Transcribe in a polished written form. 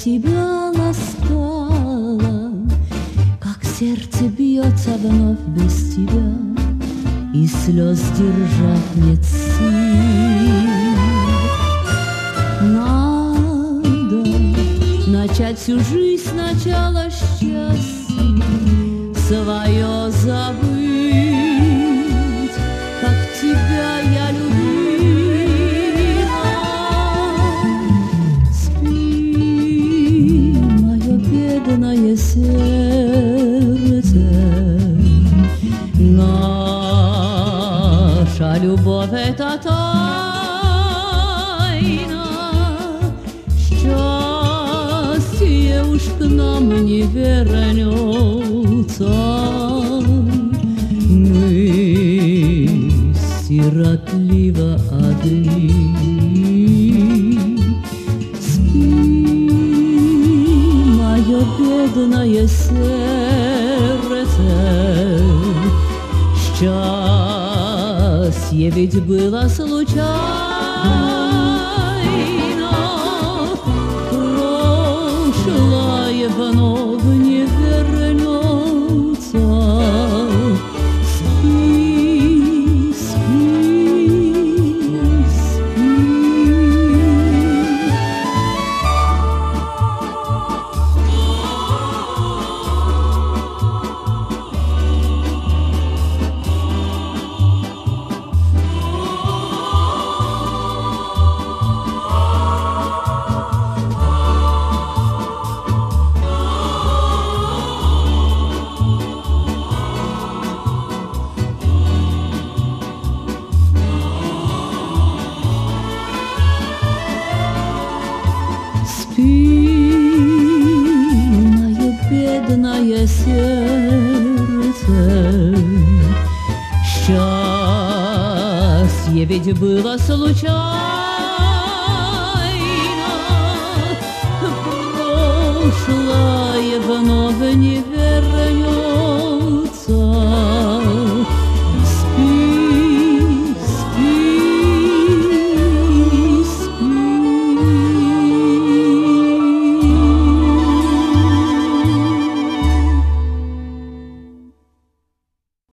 тебя ласкала, как сердце бьется вновь без тебя, и слез держать нет сил. Надо начать всю жизнь сначала счастье свое забыть, как тебя я любила. Спи, мое бедное сердце, наша любовь — это тайна, счастье уж к нам не вернется. Мы сиротливо одни. Спи, мое бедное сердце, счастье ведь было случайно, прошлое вновь не вернется. Спи, спи, спи. Спи, мое бедное сердце, счастье ведь было случайно, прошлое вновь не